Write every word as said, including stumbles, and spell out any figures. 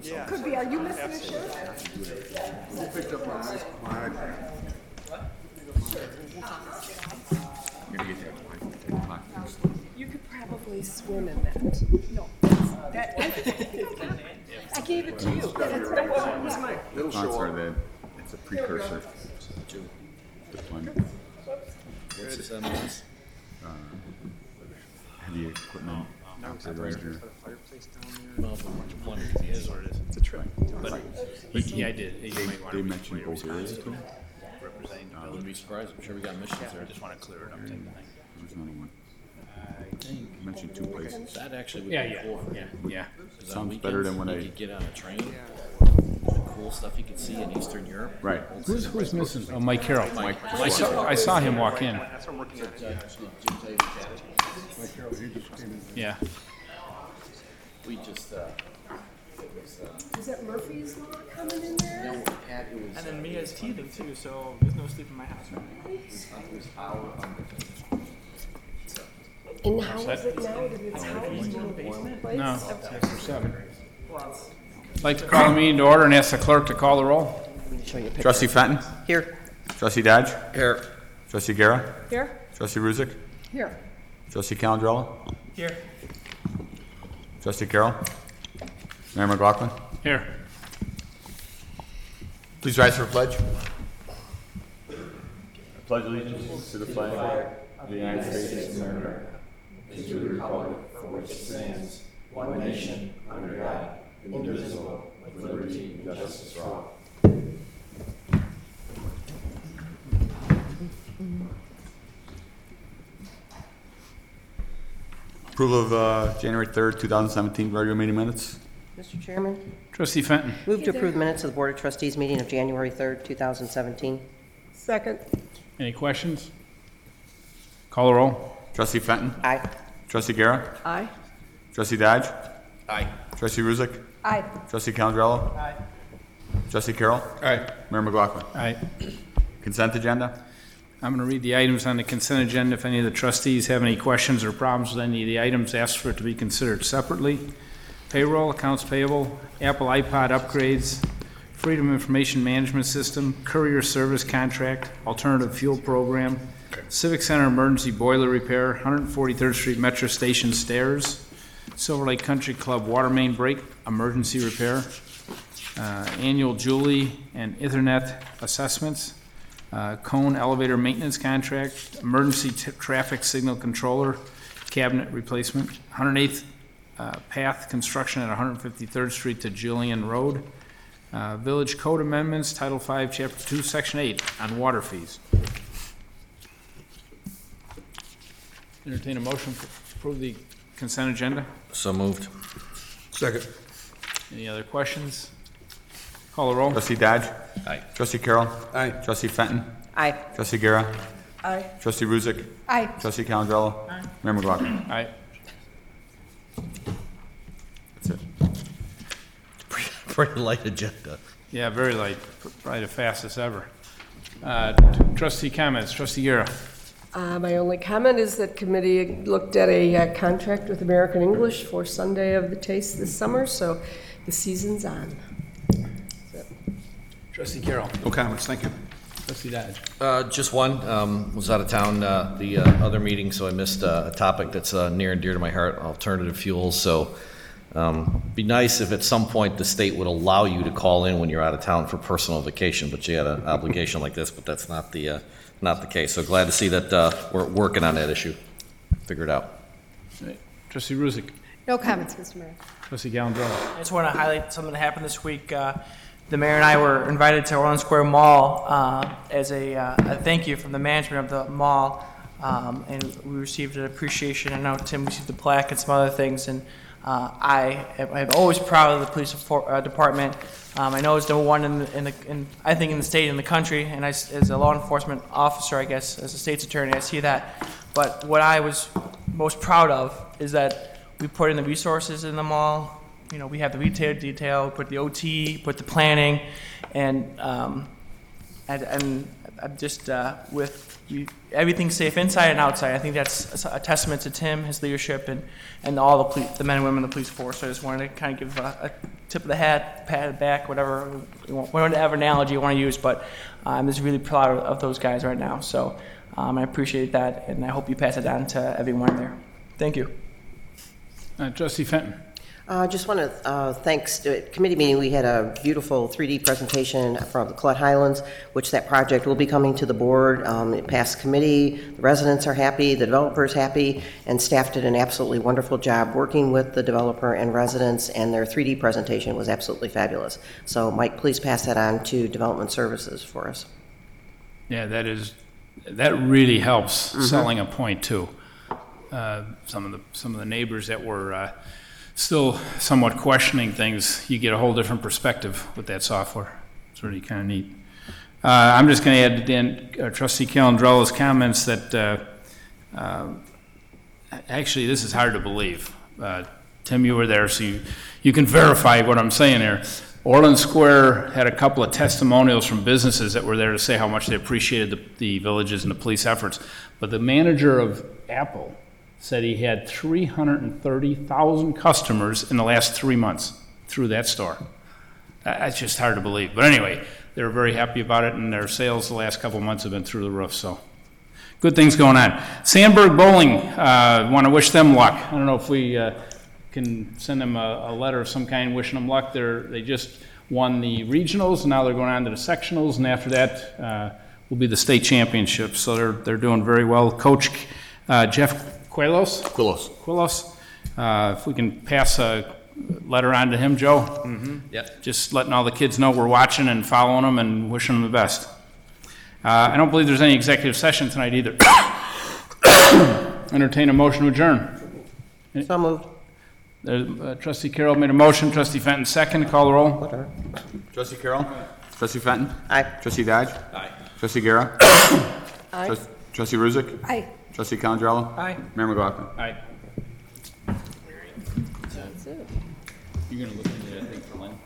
Yeah. Could be. Are you missing a shirt? Who picked up my ice, my iPad? You're gonna get that. You could probably swim in that. No, that's, that, I, I gave it to you. That's what I want. It'll show Sponsor up. that. It's a precursor to deployment. What's this on this? Heavy equipment operator. Well, deployment is what it is. It's a trip. But, but yeah, I did. You might want They to mentioned both areas too. representing the I village. wouldn't be surprised. I'm sure we got missions I there. just want to clear it up. Take the thing. There's another one. I think You mentioned two places. that actually would Yeah, be yeah, cool. yeah, yeah. 'Cause on Sounds better than weekends, when you I- could get on a train. The cool stuff you could see in Eastern Europe. Right. Who's, who's missing? Oh, Mike Carroll. Mike, I saw, I saw him walk in. That's what I'm working on. Yeah. We just, uh, it was, uh, Is that Murphy's Law coming in there? no, Pat, it was, And then Mia's teething too, so there's no sleep in my house right now. it was our, um, And how is it now that it's housed in a warm place? No, after seven. I'd like to call the meeting to order and ask the clerk to call the roll. Show you a picture. Trustee Fenton. Here. Trustee Dodge. here, Trustee Guerra. Here? Trustee Ruzick. Here. Trustee Calandrella. Here. Trustee Carroll. Mayor McLaughlin. Here. Please rise for a pledge. I pledge allegiance to the flag of the United States of America and to the republic for which it stands, one nation, under God, indivisible, with liberty and justice for all. Approval of uh, January third, two thousand seventeen regular meeting minutes. Mister Chairman, Trustee Fenton. move to approve minutes of the Board of Trustees meeting of January third, two thousand seventeen. Second. Any questions? Call the roll. Trustee Fenton. Aye. Trustee Guerra. Aye. Trustee Dodge. aye. Trustee Ruzick. Aye. Trustee Calandrella. Aye. Trustee Carroll. Aye. Mayor McLaughlin. Aye. Consent agenda. I'm going to read the items on the consent agenda. If any of the trustees have any questions or problems with any of the items, ask for it to be considered separately. Payroll, accounts payable, Apple iPod upgrades, Freedom Information Management System, courier service contract, alternative fuel program, Civic Center emergency boiler repair, one hundred forty-third Street Metro Station stairs, Silver Lake Country Club water main break, emergency repair, uh, annual Julie and Ethernet assessments, uh, Cone elevator maintenance contract, emergency t- traffic signal controller, cabinet replacement, one hundred eighth uh, path construction at one hundred fifty-third Street to Julian Road, uh, village code amendments, Title five, Chapter two, Section eight on water fees. Entertain a motion to approve the consent agenda. So moved. Second. Any other questions? Call the roll. Trustee Dodge. Aye. Trustee Carroll. Aye. Trustee Fenton. Aye. Trustee Guerra. Aye. Trustee Ruzick. Aye. Trustee Calandrella. Mayor McLaughlin. Aye. That's it. Pretty light agenda. Yeah, very light, probably the fastest ever. Uh, Trustee comments, Trustee Guerra. Uh, my only comment is that committee looked at a uh, contract with American English for Sunday of the Taste this summer, so the season's on. Trustee Carroll. No comments, thank you. Trustee Dodge. Uh, just one, um, was out of town, uh, the, uh, other meeting, so I missed, uh, a topic that's, uh, near and dear to my heart, alternative fuels, so, um, be nice if at some point the state would allow you to call in when you're out of town for personal vacation, but you had an obligation like this, but that's not the, uh, not the case, so glad to see that, uh, we're working on that issue, figure it out. Trustee Ruzick. No comments, Mister Mayor. Trustee Calandrella. I just want to highlight something that happened this week. Uh, the mayor and I were invited to Orland Square Mall uh, as a, uh, a thank you from the management of the mall, um, and we received an appreciation. I know Tim received the plaque and some other things, and uh, I am I'm always proud of the police for, uh, department. Um, I know it's number one in, the, in the, in, I think in the state and the country, and I, as a law enforcement officer, I guess, as a state's attorney, I see that. But what I was most proud of is that we put in the resources in the mall. You know, we have the retail detail, put the O T, put the planning, and um, and, and I'm just uh, with you, everything's safe inside and outside. I think that's a testament to Tim, his leadership, and, and all the police, the men and women of the police force. So I just wanted to kind of give a, a tip of the hat, pat it back, whatever, you want, whatever analogy you want to use. But uh, I'm just really proud of, of those guys right now. So um, I appreciate that, and I hope you pass it on to everyone there. Thank you. Uh, Trustee Fenton. I uh, just want to uh, thanks, at committee meeting, we had a beautiful three D presentation from the Clutt Highlands, which that project will be coming to the board. Um, it passed committee, the residents are happy, the developer's happy, and staff did an absolutely wonderful job working with the developer and residents, and their three D presentation was absolutely fabulous. So Mike, please pass that on to Development Services for us. Yeah, that is, that really helps mm-hmm. selling a point too. Uh, some of the some of the neighbors that were uh, still somewhat questioning things, you get a whole different perspective with that software. It's really kind of neat. Uh, I'm just going to add to Dan, uh, Trustee Calandrella's comments that uh, uh, actually this is hard to believe. Uh, Tim, you were there, so you, you can verify what I'm saying there. Orland Square had a couple of testimonials from businesses that were there to say how much they appreciated the, the villages and the police efforts. But the manager of Apple said he had three hundred thirty thousand customers in the last three months through that store. That's just hard to believe. But anyway, they were very happy about it, and their sales the last couple of months have been through the roof. So good things going on. Sandburg Bowling, uh, want to wish them luck. I don't know if we uh, can send them a, a letter of some kind wishing them luck. They're, they just won the regionals, and now they're going on to the sectionals, and after that uh, will be the state championships. So they're, they're doing very well. Coach uh, Jeff Quilos? Quillos. Quillos. Uh, if we can pass a letter on to him, Joe. Mm-hmm. Yep. Just letting all the kids know we're watching and following them and wishing them the best. Uh, I don't believe there's any executive session tonight either. Entertain a motion to adjourn. So moved. Uh, Trustee Carroll made a motion. Trustee Fenton second. Call the roll. Whatever. Trustee Carroll? Trustee Fenton? Aye. Trustee Dodge? Aye. Trustee Guerra? Aye. Trust- Trustee Ruzick? Aye. Trustee Calandrella? Aye. Mayor McLaughlin? All right. You're going to look into that thing for Lynn?